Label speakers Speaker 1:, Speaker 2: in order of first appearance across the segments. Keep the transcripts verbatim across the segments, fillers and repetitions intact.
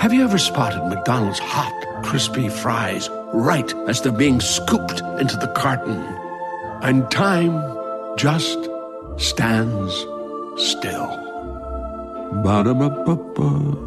Speaker 1: Have you ever spotted McDonald's hot, crispy fries right as they're being scooped into the carton? And time just stands still. Ba-da-ba-ba-ba.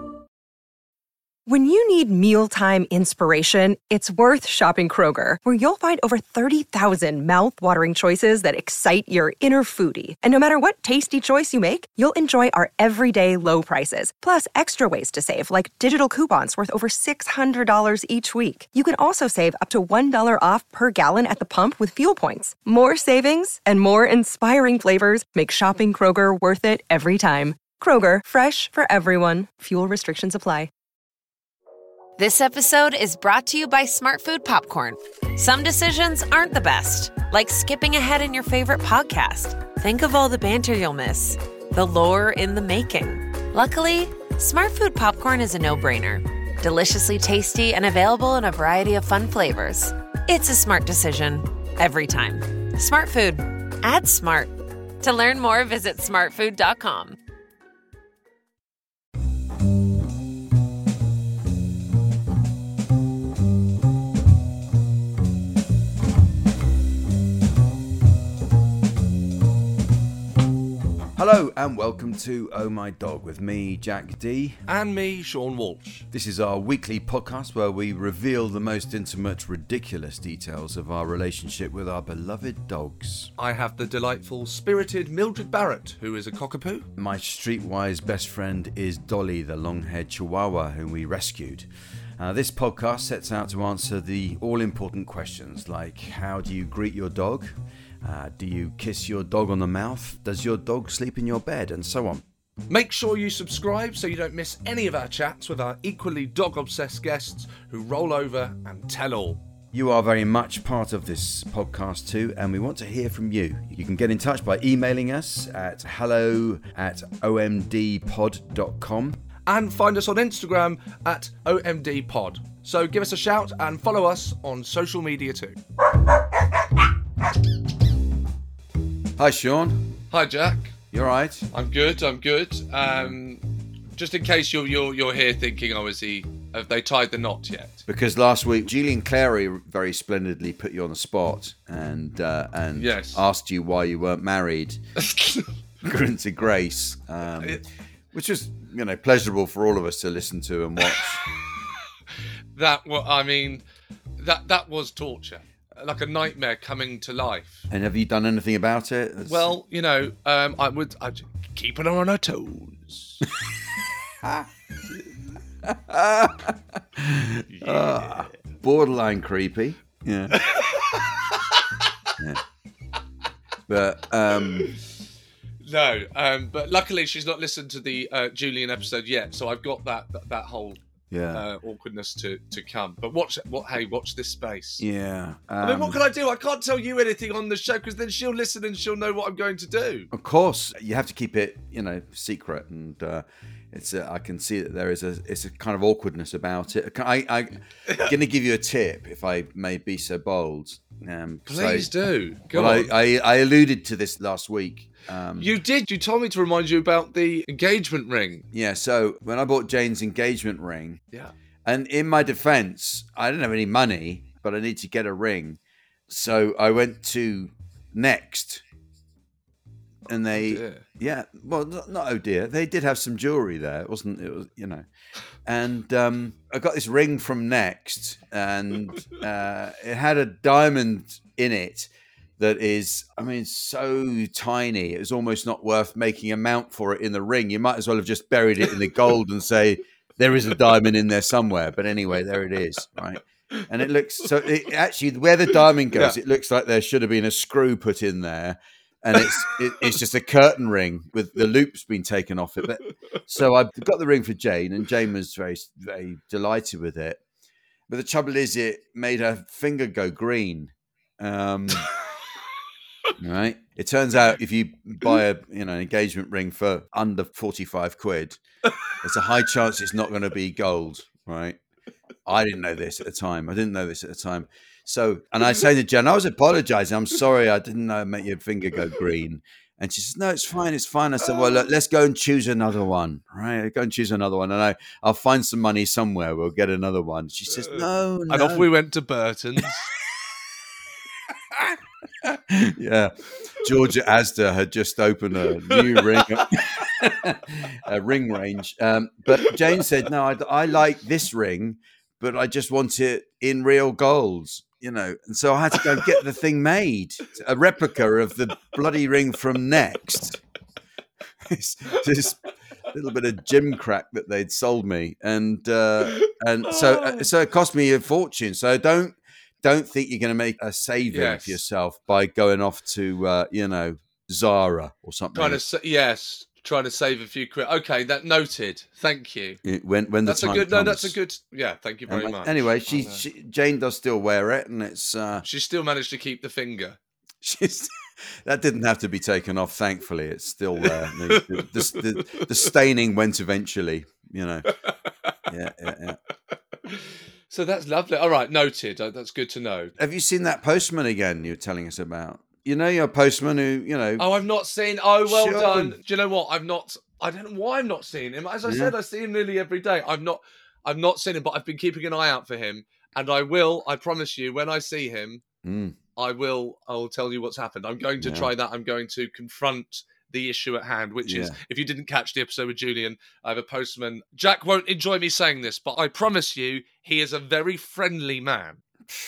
Speaker 2: When you need mealtime inspiration, it's worth shopping Kroger, where you'll find over thirty thousand mouth-watering choices that excite your inner foodie. And no matter what tasty choice you make, you'll enjoy our everyday low prices, plus extra ways to save, like digital coupons worth over six hundred dollars each week. You can also save up to one dollar off per gallon at the pump with fuel points. More savings and more inspiring flavors make shopping Kroger worth it every time. Kroger, fresh for everyone. Fuel restrictions apply.
Speaker 3: This episode is brought to you by Smartfood Popcorn. Some decisions aren't the best, like skipping ahead in your favorite podcast. Think of all the banter you'll miss, the lore in the making. Luckily, Smartfood Popcorn is a no-brainer. Deliciously tasty and available in a variety of fun flavors. It's a smart decision every time. Smartfood. Add smart. To learn more, visit smartfood dot com.
Speaker 4: Hello and welcome to Oh My Dog with me, Jack D.
Speaker 5: And me, Sean Walsh.
Speaker 4: This is our weekly podcast where we reveal the most intimate, ridiculous details of our relationship with our beloved dogs.
Speaker 5: I have the delightful, spirited Mildred Barrett, who is a cockapoo.
Speaker 4: My streetwise best friend is Dolly, the long-haired Chihuahua whom we rescued. Uh, this podcast sets out to answer the all-important questions like, how do you greet your dog? Uh, do you kiss your dog on the mouth? Does your dog sleep in your bed? And so on.
Speaker 5: Make sure you subscribe so you don't miss any of our chats with our equally dog-obsessed guests who roll over and tell all.
Speaker 4: You are very much part of this podcast too, and we want to hear from you. You can get in touch by emailing us at hello at o m d pod dot com.
Speaker 5: And find us on Instagram at O M D pod. So give us a shout and follow us on social media too.
Speaker 4: Hi, Sean.
Speaker 5: Hi, Jack.
Speaker 4: You all right?
Speaker 5: I'm good. I'm good. Um, just in case you're you're you're here thinking, oh, is he? Have they tied the knot yet?
Speaker 4: Because last week, Julian Clary very splendidly put you on the spot and uh, and
Speaker 5: yes.
Speaker 4: asked you why you weren't married. According to Grace, um, which was you know pleasurable for all of us to listen to and watch.
Speaker 5: that well, I mean, that that was torture. Like a nightmare coming to life.
Speaker 4: And have you done anything about it? That's...
Speaker 5: Well, you know, um, I would I'd keep her on her toes.
Speaker 4: yeah. uh, borderline creepy. Yeah. yeah. But um,
Speaker 5: no, um, but luckily she's not listened to the uh, Julian episode yet, so I've got that that, that whole. Yeah, uh, awkwardness to, to come. But watch, what? Hey, watch this space.
Speaker 4: Yeah. Um,
Speaker 5: I mean, what can I do? I can't tell you anything on the show because then she'll listen and she'll know what I'm going to do.
Speaker 4: Of course, you have to keep it, you know, secret, and uh, it's. A, I can see that there is a. It's a kind of awkwardness about it. I, I, I'm going to give you a tip, if I may be so bold. Um,
Speaker 5: Please
Speaker 4: so,
Speaker 5: do. Go
Speaker 4: well,
Speaker 5: on.
Speaker 4: I, I, I alluded to this last week. Um,
Speaker 5: you did. You told me to remind you about the engagement ring.
Speaker 4: Yeah. So when I bought Jane's engagement ring,
Speaker 5: yeah,
Speaker 4: and in my defence, I didn't have any money, but I need to get a ring, so I went to Next, and they,
Speaker 5: oh
Speaker 4: yeah, well, not, not oh dear, they did have some jewellery there. It wasn't, it was, you know, and um, I got this ring from Next, and uh, it had a diamond in it. That is, I mean, so tiny. It was almost not worth making a mount for it in the ring. You might as well have just buried it in the gold and say there is a diamond in there somewhere. But anyway, there it is, right? And it looks so. It, actually, where the diamond goes, yeah. It looks like there should have been a screw put in there, and it's it, it's just a curtain ring with the loops being taken off it. But so I got the ring for Jane, and Jane was very very delighted with it. But the trouble is, it made her finger go green. Um, Right. It turns out if you buy a you know an engagement ring for under forty-five quid, there's a high chance it's not going to be gold. Right. I didn't know this at the time. I didn't know this at the time. So, and I say to Jen, I was apologising. I'm sorry. I didn't know it made your finger go green. And she says, no, it's fine, it's fine. I said, well, look, let's go and choose another one, right? Go and choose another one. And I, I'll find some money somewhere. We'll get another one. She says, no, no.
Speaker 5: And off we went to Burton's.
Speaker 4: Yeah. Georgia Asda had just opened a new ring, a ring range. Um, but Jane said, no, I, I like this ring, but I just want it in real golds. You know, and so I had to go get the thing made, a replica of the bloody ring from Next. It's just a little bit of gym crack that they'd sold me, and uh, and so uh, so it cost me a fortune. So don't don't think you're going to make a saving
Speaker 5: Yes.
Speaker 4: for yourself by going off to uh, you know Zara or something.
Speaker 5: Trying to sa- yes, trying to save a few quid. Okay, that noted. Thank you.
Speaker 4: When when the
Speaker 5: That's a
Speaker 4: time
Speaker 5: good. No, that's a
Speaker 4: comes.
Speaker 5: good. Yeah, thank you very
Speaker 4: And,
Speaker 5: much.
Speaker 4: Anyway,
Speaker 5: I
Speaker 4: she,
Speaker 5: know.
Speaker 4: she Jane does still wear it, and it's uh,
Speaker 5: She still managed to keep the finger.
Speaker 4: she's, that didn't have to be taken off. Thankfully, it's still there. The, the, the, the staining went eventually. You know. Yeah, yeah, yeah.
Speaker 5: So that's lovely. All right, noted. Uh, That's good to know.
Speaker 4: Have you seen that postman again? You were telling us about. You know, your postman who you know.
Speaker 5: Oh, I've not seen. Oh, well
Speaker 4: Sure.
Speaker 5: done. Do you know what? I've not. I don't know why I'm not seeing him. As I
Speaker 4: Yeah.
Speaker 5: said, I see him nearly every day. I've not. I've not seen him, but I've been keeping an eye out for him, and I will. I promise you, when I see him,
Speaker 4: Mm,
Speaker 5: I will. I will tell you what's happened. I'm going to
Speaker 4: Yeah.
Speaker 5: try that. I'm going to confront the issue at hand, which is,
Speaker 4: Yeah.
Speaker 5: if you didn't catch the episode with Julian, I have a postman. Jack won't enjoy me saying this, but I promise you, he is a very friendly man.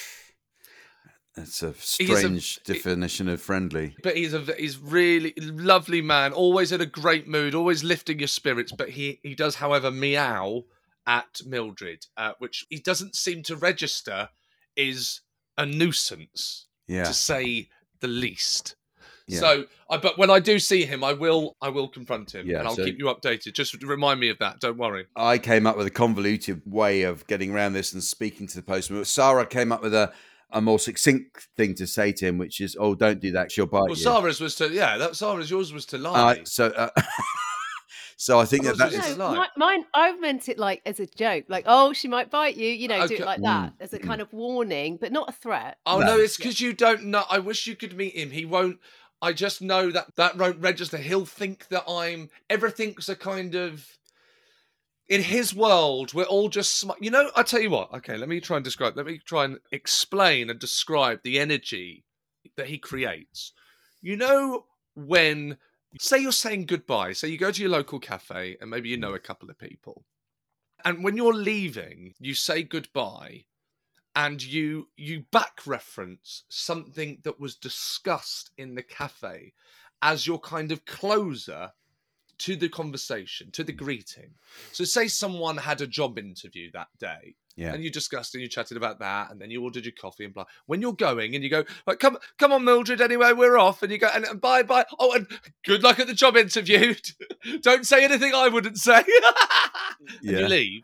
Speaker 4: It's a
Speaker 5: a-
Speaker 4: strange definition of friendly.
Speaker 5: But he's a he's really lovely man. Always in a great mood. Always lifting your spirits. But he he does, however, meow at Mildred, uh, which he doesn't seem to register is a nuisance,
Speaker 4: Yeah.
Speaker 5: to say the least.
Speaker 4: Yeah.
Speaker 5: So, I, but when I do see him, I will I will confront him,
Speaker 4: Yeah,
Speaker 5: and I'll
Speaker 4: so-
Speaker 5: keep you updated. Just remind me of that. Don't worry.
Speaker 4: I came up with a convoluted way of getting around this and speaking to the postman. Sarah came up with a, a more succinct thing to say to him, which is, "Oh, don't do that; she'll bite
Speaker 5: Well,
Speaker 4: you."
Speaker 5: Sarah's was to yeah. That Sarah's yours was to lie.
Speaker 4: Uh, so, uh, so I think that
Speaker 5: Yours
Speaker 4: that
Speaker 5: was
Speaker 4: is.
Speaker 5: to
Speaker 6: No,
Speaker 5: lie.
Speaker 6: mi- mine, I meant it like as a joke, like, oh, she might bite you, you know, do
Speaker 5: Okay.
Speaker 6: it like that,
Speaker 4: Mm,
Speaker 6: as a kind of warning, but not a threat.
Speaker 5: Oh
Speaker 4: No.
Speaker 5: no, it's because you don't know. I wish you could meet him. He won't. I just know that that won't register. He'll think that I'm everything's a kind of in his world. We're all just sm- you know. I tell you what. Okay, let me try and describe. Let me try and explain and describe the energy that he creates. You know, when say you're saying goodbye. So you go to your local cafe and maybe you know a couple of people, and when you're leaving, you say goodbye. And you you back reference something that was discussed in the cafe as your kind of closer to the conversation, to the greeting. So say someone had a job interview that day,
Speaker 4: Yeah.
Speaker 5: and you discussed and you chatted about that, and then you ordered your coffee and blah. When you're going and you go, like, come come on, Mildred, anyway, we're off, and you go, and, and bye bye. Oh, and good luck at the job interview. Don't say anything I wouldn't say. And
Speaker 4: Yeah.
Speaker 5: you leave.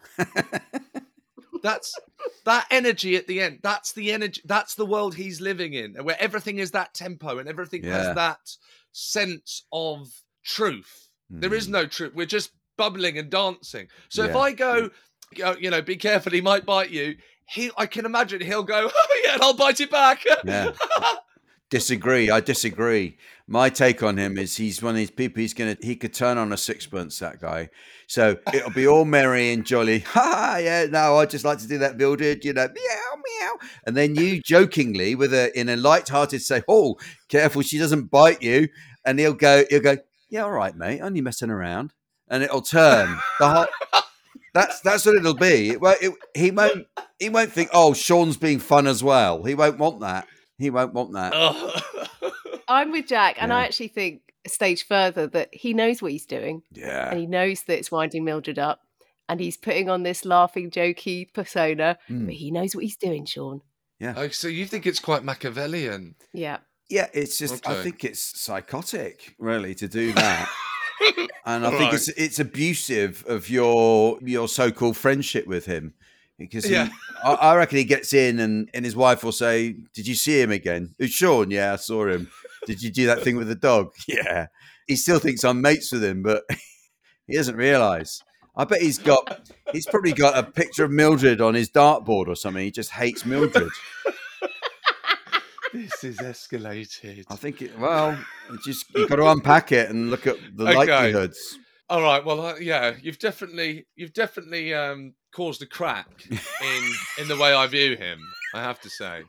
Speaker 5: That's that energy at the end. That's the energy. That's the world he's living in, where everything is that tempo and everything
Speaker 4: Yeah.
Speaker 5: has that sense of truth. There is
Speaker 4: Mm.
Speaker 5: no truth. We're just bubbling and dancing. So if
Speaker 4: Yeah.
Speaker 5: I go, go, you know, be careful, he might bite you. He, I can imagine he'll go, oh, yeah, and I'll bite you back.
Speaker 4: Yeah. Disagree. I disagree. My take on him is he's one of these people. He's gonna. He could turn on a sixpence. That guy. So it'll be all merry and jolly. Ha! ha, Yeah. No, I just like to do that, Mildred. You know, meow meow. And then you jokingly, with a in a light-hearted, say, "Oh, careful, she doesn't bite you." And he'll go. He'll go. Yeah, all right, mate. Only messing around. And it'll turn. The whole, that's that's what it'll be. It won't, it, he won't. He won't think. Oh, Sean's being fun as well. He won't want that. He won't want that.
Speaker 6: I'm with Jack, and I
Speaker 4: Yeah.
Speaker 6: actually think a stage further that he knows what he's doing, and
Speaker 4: Yeah.
Speaker 6: he knows that it's winding Mildred up, and he's putting on this laughing, jokey persona,
Speaker 4: Mm.
Speaker 6: but he knows what he's doing, Sean.
Speaker 5: Oh, so you think it's quite Machiavellian?
Speaker 6: Yeah.
Speaker 4: Yeah, it's just I
Speaker 5: Okay.
Speaker 4: think it's psychotic, really, to do that. And I think
Speaker 5: Right.
Speaker 4: it's it's abusive of your your so-called friendship with him. Because he,
Speaker 5: Yeah.
Speaker 4: I, I reckon he gets in and, and his wife will say, "Did you see him again?" "Who's Sean?" "Yeah, I saw him." "Did you do that thing with the dog?" "Yeah." He still thinks I'm mates with him, but he doesn't realise. I bet he's got he's probably got a picture of Mildred on his dartboard or something. He just hates Mildred.
Speaker 5: This is escalated.
Speaker 4: I think it. Well, it just you've got to unpack it and look at the
Speaker 5: Okay.
Speaker 4: likelihoods.
Speaker 5: All right. Well, uh, yeah, you've definitely, you've definitely um, caused a crack in in the way I view him. I have to say,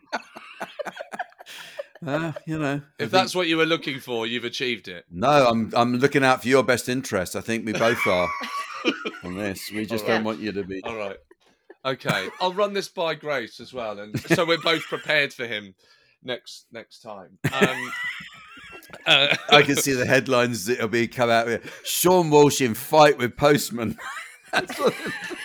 Speaker 4: Uh, you know, I
Speaker 5: if
Speaker 4: think-
Speaker 5: that's what you were looking for, you've achieved it.
Speaker 4: no, I'm I'm looking out for your best interest. I think we both are on this. We just
Speaker 5: All right.
Speaker 4: don't want you to be.
Speaker 5: All right. Okay, I'll run this by Grace as well, and so we're both prepared for him next next time. Um, uh,
Speaker 4: I can see the headlines that'll be come out with Sean Walsh in fight with Postman. That's what,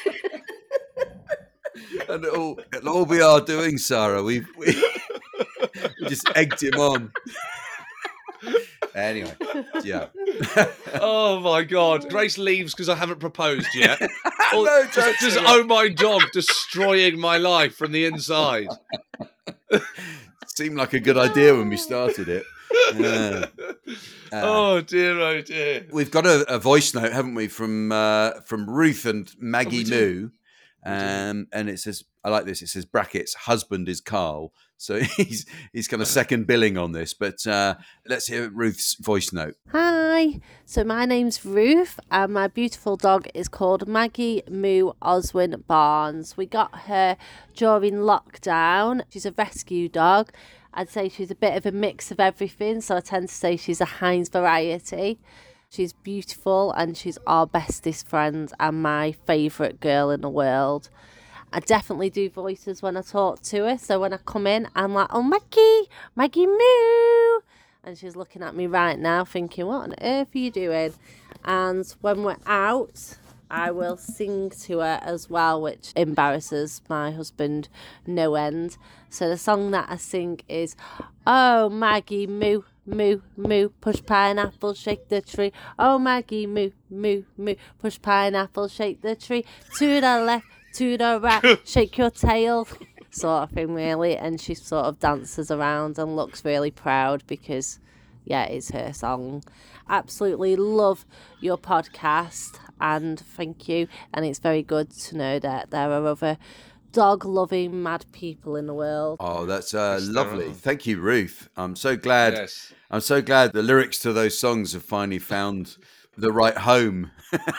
Speaker 4: and it'll, it'll all be our doing, Sarah. We've we, we just egged him on. Anyway, yeah.
Speaker 5: Oh my God! Grace leaves because I haven't proposed yet. Or
Speaker 4: No,
Speaker 5: just,
Speaker 4: don't
Speaker 5: just
Speaker 4: say
Speaker 5: oh my dog, destroying my life from the inside.
Speaker 4: Seemed like a good idea when we started it. Yeah. Uh,
Speaker 5: Oh dear, oh dear.
Speaker 4: We've got a, a voice note, haven't we, from uh, from Ruth and Maggie
Speaker 5: Oh, we do.
Speaker 4: Moo, um, and it says, I like this. It says brackets. Husband is Carl, so he's he's kind of second billing on this. But uh, let's hear Ruth's voice note.
Speaker 6: Hi, so my name's Ruth and my beautiful dog is called Maggie Moo Oswin Barnes. We got her during lockdown. She's a rescue dog. I'd say she's a bit of a mix of everything, so I tend to say she's a Heinz variety. She's beautiful and she's our bestest friend and my favourite girl in the world. I definitely do voices when I talk to her, so when I come in, I'm like, oh, Maggie, Maggie Moo. And she's looking at me right now thinking, what on earth are you doing? And when we're out, I will sing to her as well, which embarrasses my husband no end. So the song that I sing is, oh, Maggie Moo, moo, moo, push pineapple, shake the tree. Oh, Maggie Moo, moo, moo, push pineapple, shake the tree. To the left, to the right, shake your tail. Sort of thing, really. And she sort of dances around and looks really proud because, yeah, it's her song. Absolutely love your podcast and thank you. And it's very good to know that there are other dog-loving mad people in the world.
Speaker 4: Oh, that's uh,
Speaker 5: Yes, there
Speaker 4: lovely.
Speaker 5: are.
Speaker 4: Thank you, Ruth. I'm so glad.
Speaker 5: Yes.
Speaker 4: I'm so glad the lyrics to those songs have finally found the right home.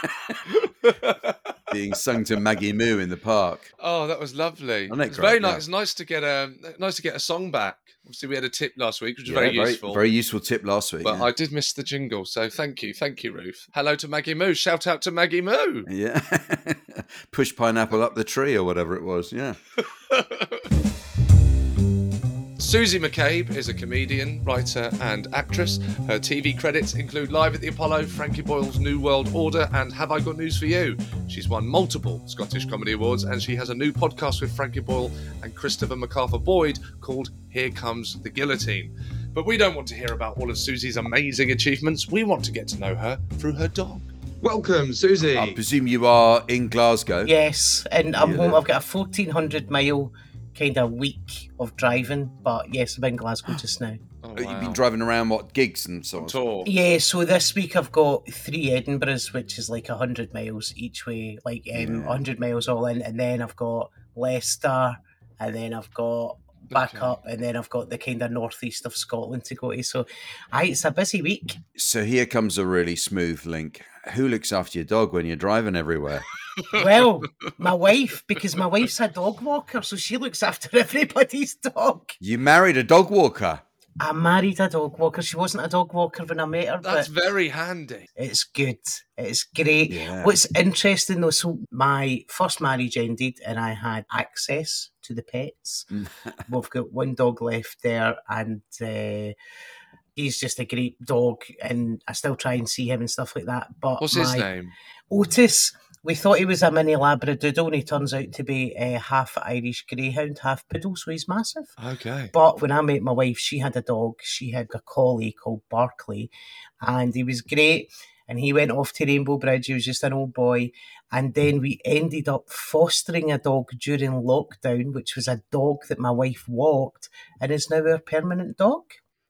Speaker 4: Being sung to Maggie Moo in the park.
Speaker 5: Oh, that was lovely.
Speaker 4: Isn't it
Speaker 5: It's
Speaker 4: great?
Speaker 5: very
Speaker 4: Yeah.
Speaker 5: nice. It's nice to get a nice to get a song back. Obviously, we had a tip last week, which was very
Speaker 4: Yeah,
Speaker 5: useful.
Speaker 4: Very useful tip last week.
Speaker 5: But
Speaker 4: yeah.
Speaker 5: I did miss the jingle, so thank you, thank you, Ruth. Hello to Maggie Moo. Shout out to Maggie Moo.
Speaker 4: Yeah. Push pineapple up the tree or whatever it was. Yeah.
Speaker 5: Susie McCabe is a comedian, writer, and actress. Her T V credits include Live at the Apollo, Frankie Boyle's New World Order, and Have I Got News for You? She's won multiple Scottish Comedy Awards, and she has a new podcast with Frankie Boyle and Christopher MacArthur Boyd called Here Comes the Guillotine. But we don't want to hear about all of Susie's amazing achievements. We want to get to know her through her dog. Welcome, Susie.
Speaker 4: I presume you are in Glasgow.
Speaker 7: Yes, and I'm
Speaker 4: Yeah.
Speaker 7: home. I've got a fourteen hundred mile kind of week of driving, but yes, I'm in Glasgow just now.
Speaker 5: Oh,
Speaker 4: You've
Speaker 5: wow.
Speaker 4: been driving around, what, gigs and so on?
Speaker 5: Tour.
Speaker 7: Yeah, so this week I've got three Edinburghs, which is like one hundred miles each way, like um,
Speaker 4: Yeah.
Speaker 7: one hundred miles all in, and then I've got Leicester, and then I've got back
Speaker 5: Okay.
Speaker 7: up, and then I've got the kind of northeast of Scotland to go to. So, aye, it's a busy week.
Speaker 4: So here comes a really smooth link. Who looks after your dog when you're driving everywhere?
Speaker 7: Well, my wife, because my wife's a dog walker, so she looks after everybody's dog.
Speaker 4: You married a dog walker.
Speaker 7: I married a dog walker. She wasn't a dog walker when I met her,
Speaker 5: That's
Speaker 7: but
Speaker 5: very handy.
Speaker 7: it's good. It's great.
Speaker 4: Yeah.
Speaker 7: What's interesting though, so my first marriage ended and I had access to the pets. We've got one dog left there and uh, he's just a great dog and I still try and see him and stuff like that. But
Speaker 5: What's
Speaker 7: my
Speaker 5: his name?
Speaker 7: Otis, we thought he was a mini Labradoodle and he turns out to be uh, half Irish Greyhound, half Poodle, so he's massive.
Speaker 5: Okay.
Speaker 7: But when I met my wife, she had a dog. She had a collie called Barkley, and he was great. And he went off to Rainbow Bridge. He was just an old boy. And then we ended up fostering a dog during lockdown, which was a dog that my wife walked and is now our permanent dog.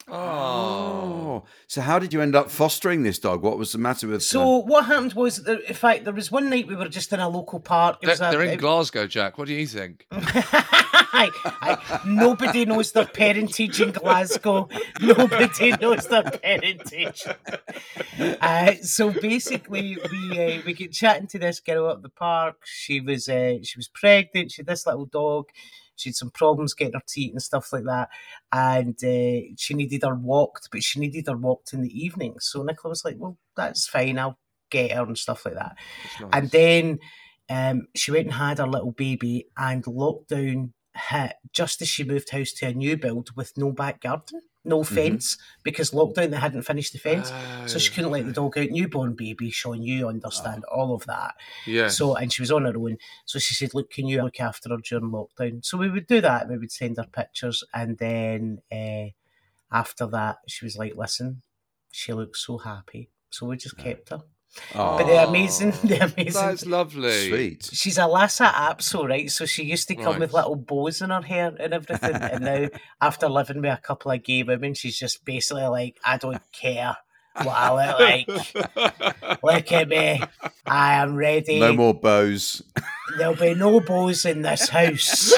Speaker 4: Oh. So how did you end up fostering this dog? What was the matter with...
Speaker 7: So what happened was, that, in fact, there was one night we were just in a local park. It
Speaker 5: They're,
Speaker 7: was a,
Speaker 5: they're in
Speaker 7: it-
Speaker 5: Glasgow, Jack. What do you think?
Speaker 7: I, I, nobody knows their parentage in Glasgow. Nobody knows their parentage. Uh, so basically, we uh, we get chatting to this girl at the park. She was uh, she was pregnant. She had this little dog. She had some problems getting her teeth and stuff like that, and uh, she needed her walked, but she needed her walked in the evening. So Nicola was like, "Well, that's fine. I'll get her and stuff like that."
Speaker 5: Nice.
Speaker 7: And then um, she went and had her little baby, and lockdown hit just as she moved house to a new build with no back garden, no fence, because lockdown, they hadn't finished the fence. So she couldn't let the dog out. Newborn baby, Sean, you understand all of that.
Speaker 5: Yes.
Speaker 7: So, and she was on her own. So she said, look, can you look after her during lockdown? So we would do that. We would send her pictures. And then uh, after that, she was like, listen, she looks so happy. So we just kept her.
Speaker 4: Oh,
Speaker 7: But the amazing, the amazing.
Speaker 5: That's lovely.
Speaker 4: sweet.
Speaker 7: She's a Lhasa Apso, right? So she used to come
Speaker 5: Right.
Speaker 7: with little bows in her hair and everything. And now, after living with a couple of gay women, she's just basically like, I don't care what I look like. Look at me. I am ready.
Speaker 4: No more bows.
Speaker 7: There'll be no bows in this house.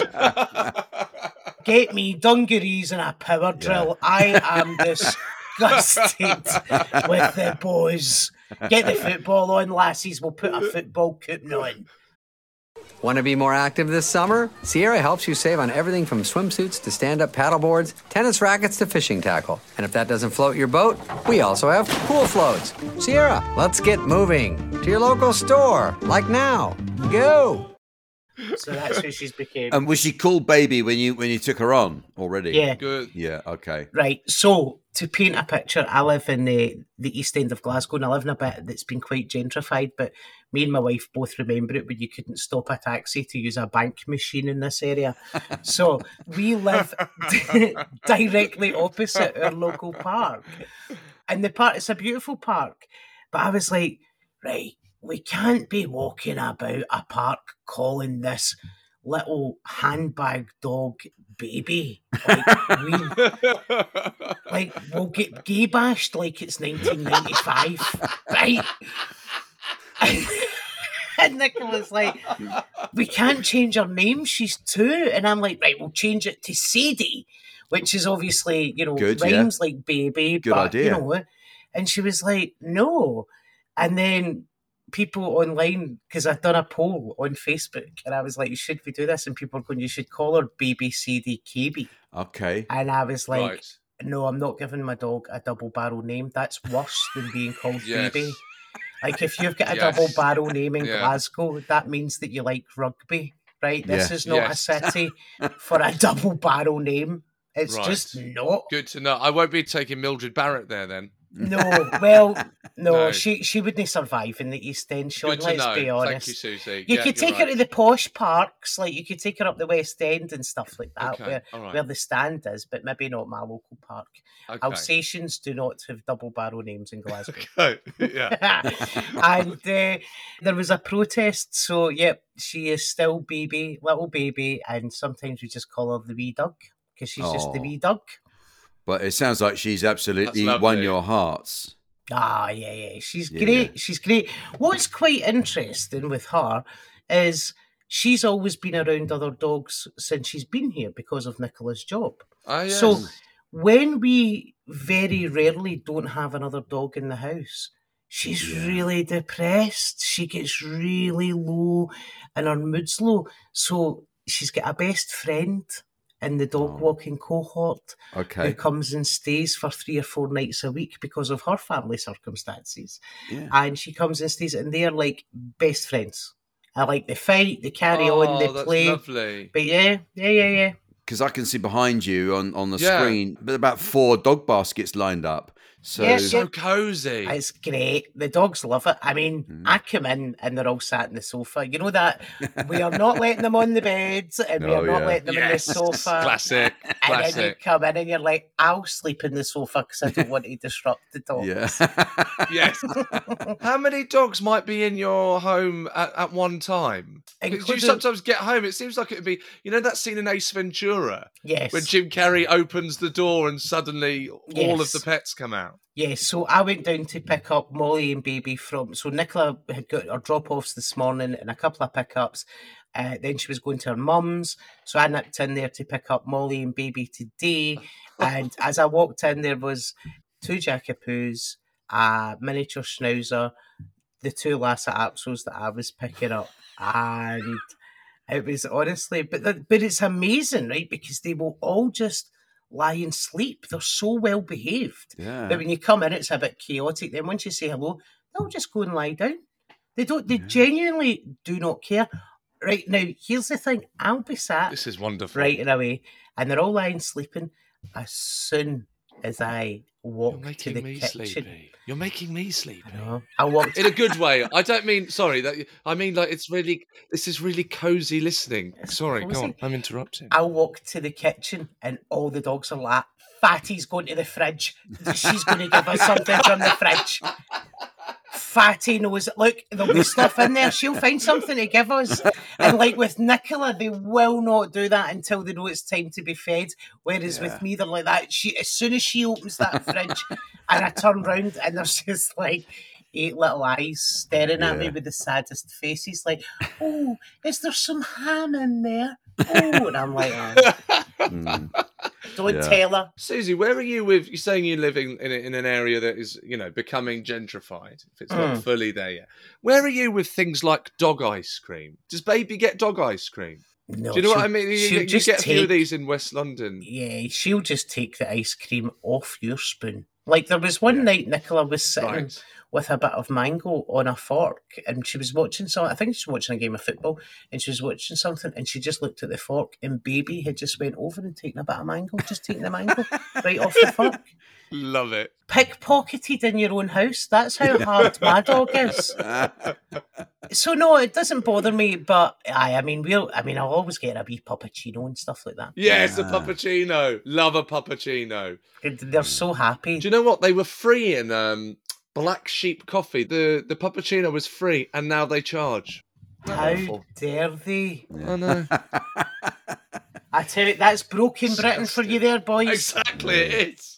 Speaker 7: Get me dungarees and a power drill. I am disgusted with the bows. Get the football on, lassies. We'll put a football coupon on.
Speaker 8: Want to be more active this summer? Sierra helps you save on everything from swimsuits to stand-up paddleboards, tennis rackets to fishing tackle. And if that doesn't float your boat, we also have pool floats. Sierra, let's get moving to your local store, like now. Go!
Speaker 7: So that's who she's became.
Speaker 4: And was she called Baby when you when you took her on already?
Speaker 7: Yeah.
Speaker 5: Good.
Speaker 4: Yeah, okay.
Speaker 7: Right, so to paint a picture, I live in the, the east end of Glasgow, and I live in a bit that's been quite gentrified, but me and my wife both remember it when you couldn't stop a taxi to use a bank machine in this area. So we live directly opposite our local park. And the park, it's a beautiful park. But I was like, right, we can't be walking about a park calling this little handbag dog Baby. Like, we, like we'll get gay bashed like it's nineteen ninety-five, right? And, and Nicola's like, we can't change her name, she's two. And I'm like, right, we'll change it to Sadie, which is obviously, you know,
Speaker 4: Good,
Speaker 7: rhymes like baby.
Speaker 4: Good
Speaker 7: but,
Speaker 4: idea.
Speaker 7: You know, and she was like, no. And then people online, because I'd done a poll on Facebook, and I was like, should we do this? And people were going, you should call her Baby Sadie K B.
Speaker 4: Okay.
Speaker 7: And I was like,
Speaker 5: Right.
Speaker 7: no, I'm not giving my dog a double barrel name. That's worse than being called
Speaker 5: Yes.
Speaker 7: Baby. Like, if you've got a
Speaker 5: Yes.
Speaker 7: double barrel name in
Speaker 5: Yeah.
Speaker 7: Glasgow, that means that you like rugby, right? This
Speaker 4: Yeah.
Speaker 7: is not
Speaker 5: Yes.
Speaker 7: a city for a double barrel name. It's
Speaker 5: Right.
Speaker 7: just not.
Speaker 5: Good to know. I won't be taking Mildred Barrett there then.
Speaker 7: No, well, no,
Speaker 5: No.
Speaker 7: she she wouldn't survive in the East End, Sean,
Speaker 5: Good to
Speaker 7: let's
Speaker 5: know.
Speaker 7: be
Speaker 5: Thank
Speaker 7: honest.
Speaker 5: you, Susie.
Speaker 7: You
Speaker 5: Yeah,
Speaker 7: could
Speaker 5: you're
Speaker 7: take her
Speaker 5: right.
Speaker 7: to the posh parks, like you could take her up the West End and stuff like that,
Speaker 5: Okay,
Speaker 7: where,
Speaker 5: all right.
Speaker 7: where the stand is, but maybe not my local park.
Speaker 5: Okay.
Speaker 7: Alsatians do not have double barrel names in Glasgow.
Speaker 5: Okay. Yeah.
Speaker 7: And uh, there was a protest, so yep, she is still Baby, little Baby, and sometimes we just call her the wee Doug, because she's just the
Speaker 4: Aw.
Speaker 7: wee Doug.
Speaker 4: But it sounds like she's absolutely
Speaker 5: That's
Speaker 4: won
Speaker 5: lovely.
Speaker 4: your hearts.
Speaker 7: Ah, yeah, yeah. She's
Speaker 4: Yeah,
Speaker 7: great.
Speaker 4: yeah.
Speaker 7: She's great. What's quite interesting with her is she's always been around other dogs since she's been here because of Nicola's job.
Speaker 5: Ah, yes.
Speaker 7: So when we very rarely don't have another dog in the house, she's
Speaker 4: Yeah.
Speaker 7: really depressed. She gets really low and her mood's low. So she's got a best friend in the dog
Speaker 4: Oh.
Speaker 7: walking cohort who
Speaker 4: Okay.
Speaker 7: comes and stays for three or four nights a week because of her family circumstances.
Speaker 4: Yeah.
Speaker 7: And she comes and stays, and they're like best friends. I like they fight, they carry
Speaker 5: oh,
Speaker 7: on, they
Speaker 5: that's
Speaker 7: play.
Speaker 5: lovely.
Speaker 7: But yeah, yeah, yeah, yeah.
Speaker 4: Because I can see behind you on, on the
Speaker 5: Yeah.
Speaker 4: screen about four dog baskets lined up. So,
Speaker 7: Yeah,
Speaker 5: So
Speaker 7: yeah.
Speaker 5: cozy.
Speaker 7: It's great. The dogs love it. I mean,
Speaker 4: Mm.
Speaker 7: I come in and they're all sat on the sofa. You know that we are not letting them on the beds and we
Speaker 4: Oh,
Speaker 7: are not
Speaker 4: yeah.
Speaker 7: letting them
Speaker 5: Yes.
Speaker 7: on the sofa.
Speaker 5: Classic.
Speaker 7: And then you
Speaker 5: Classic.
Speaker 7: come in and you're like, I'll sleep in the sofa because I don't want to disrupt the dogs.
Speaker 4: yeah.
Speaker 5: Yes. How many dogs might be in your home at, at one time? 'Cause you
Speaker 7: Including-
Speaker 5: sometimes get home, it seems like it would be, you know, that scene in Ace Ventura
Speaker 7: Yes.
Speaker 5: when Jim Carrey opens the door and suddenly all of
Speaker 7: Yes.
Speaker 5: the pets come out.
Speaker 7: Yes, so I went down to pick up Molly and Baby from. So Nicola had got her drop offs this morning and a couple of pickups. Uh, then she was going to her mum's. So I nipped in there to pick up Molly and Baby today. And as I walked in, there was two Jackapoos, a miniature Schnauzer, the two Lhasa Apsos that I was picking up. And it was honestly, but the, but it's amazing, right? Because they will all just lie and sleep. They're so well behaved.
Speaker 4: Yeah.
Speaker 7: But when you come in, it's a bit chaotic. Then once you say hello, they'll just go and lie down. They don't. They genuinely do not care. Right now, here's the thing: I'll be sat
Speaker 5: This is wonderful.
Speaker 7: right away, and they're all lying sleeping. As soon as I
Speaker 5: You're
Speaker 7: walk to
Speaker 5: making
Speaker 7: the
Speaker 5: me
Speaker 7: kitchen,
Speaker 5: sleepy. You're making me sleepy.
Speaker 7: you know, I walk.
Speaker 5: In a good way. I don't mean sorry. That I mean like it's really. This is really cozy listening.
Speaker 7: It's
Speaker 5: Sorry,
Speaker 7: cozy.
Speaker 5: go on. I'm interrupting.
Speaker 7: I'll walk to the kitchen, and all the dogs are like, "Fatty's going to the fridge. She's going to give us something from the fridge." Fatty knows, look, there'll be stuff in there. She'll find something to give us. And like with Nicola, they will not do that until they know it's time to be fed. Whereas
Speaker 4: Yeah.
Speaker 7: with me, they're like that. She, as soon as she opens that fridge, and I turn round, and there's just like eight little eyes staring at me
Speaker 4: Yeah.
Speaker 7: with the saddest faces. Like, oh, is there some ham in there? Oh, and I'm like, oh,
Speaker 4: Mm.
Speaker 7: don't
Speaker 4: Yeah.
Speaker 7: tell her.
Speaker 5: Susie, where are you with? You're saying you live in in, a, in an area that is, you know, becoming gentrified. If it's not
Speaker 7: Mm.
Speaker 5: fully there yet, where are you with things like dog ice cream? Does Baby get dog ice cream?
Speaker 7: No,
Speaker 5: Do you know what
Speaker 7: she'll-
Speaker 5: I mean? You,
Speaker 7: she'll
Speaker 5: you
Speaker 7: just
Speaker 5: get a few
Speaker 7: take-
Speaker 5: of these in West London.
Speaker 7: Yeah, she'll just take the ice cream off your spoon. Like there was one
Speaker 5: Yeah.
Speaker 7: night Nicola was sitting
Speaker 5: Right.
Speaker 7: with a bit of mango on a fork and she was watching some I think she was watching a game of football and she was watching something and she just looked at the fork and Baby had just went over and taken a bit of mango, just taking the mango right off the fork.
Speaker 5: Love it.
Speaker 7: Pickpocketed in your own house. That's how hard my dog is. So no, it doesn't bother me, but I, I mean, we'll. I mean, I'll always get a wee puppuccino and stuff like that.
Speaker 5: Yes, a
Speaker 4: Yeah.
Speaker 5: puppuccino. Love a puppuccino.
Speaker 7: They're so happy.
Speaker 5: Do you know what? They were free in um, Black Sheep Coffee. The the puppuccino was free, and now they charge.
Speaker 7: How
Speaker 5: Awful.
Speaker 7: dare they?
Speaker 5: I know.
Speaker 7: I tell you, that's broken Britain for you there, boys.
Speaker 5: Exactly, it is.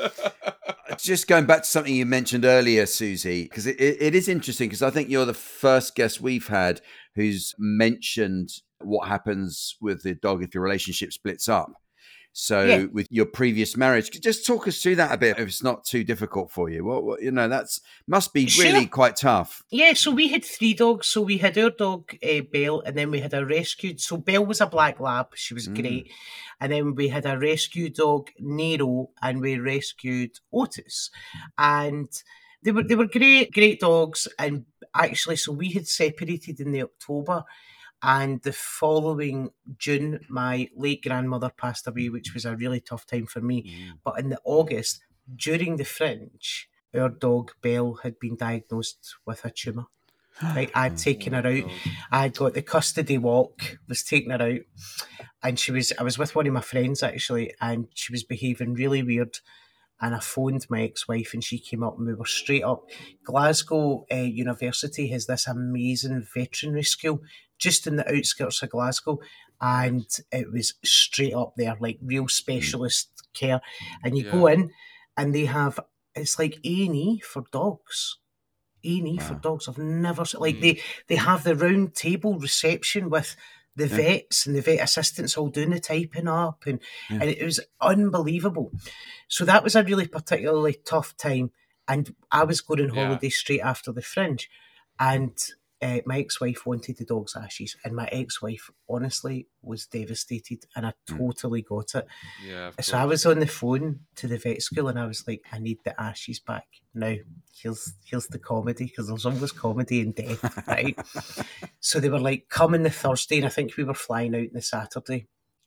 Speaker 4: Just going back to something you mentioned earlier, Susie, because it, it, it is interesting because I think you're the first guest we've had who's mentioned what happens with the dog if your relationship splits up. So
Speaker 7: Yeah.
Speaker 4: with your previous marriage, just talk us through that a bit if it's not too difficult for you. What, what you know, that's must be really
Speaker 7: Sure.
Speaker 4: quite tough.
Speaker 7: Yeah, so we had three dogs. So we had our dog, uh, Belle, and then we had a rescued. So Belle was a black lab. She was
Speaker 4: Mm.
Speaker 7: great. And then we had a rescue dog, Nero, and we rescued Otis. And they were they were great, great dogs. And actually, so we had separated in the October. And the following June, my late grandmother passed away, which was a really tough time for me. But in the August, during the Fringe, our dog Belle had been diagnosed with a tumour. Right, I'd taken her out. I got the custody walk, was taking her out, and she was. I was with one of my friends actually, and she was behaving really weird. And I phoned my ex-wife, and she came up, and we were straight up. Glasgow uh, University has this amazing veterinary school just in the outskirts of Glasgow, and it was straight up there, like real specialist care. And you go
Speaker 5: Yeah.
Speaker 7: in, and they have it's like A and E for dogs. A and E for
Speaker 4: Wow.
Speaker 7: dogs. I've never se- like
Speaker 5: Mm.
Speaker 7: they they have the round table reception with the
Speaker 4: Yeah.
Speaker 7: vets and the vet assistants all doing the typing up, and
Speaker 4: Yeah.
Speaker 7: and it was unbelievable. So that was a really particularly tough time, and I was going on
Speaker 5: Yeah.
Speaker 7: holiday straight after the Fringe, and uh, my ex-wife wanted the dog's ashes, and my ex-wife honestly was devastated, and I
Speaker 4: Mm.
Speaker 7: totally got it.
Speaker 5: Yeah. of
Speaker 7: So I
Speaker 5: course.
Speaker 7: was on the phone to the vet school, and I was like, I need the ashes back. Now, here's here's the comedy, because there's always comedy in death, right? So they were like, come on the Thursday, and I think we were flying out on the Saturday.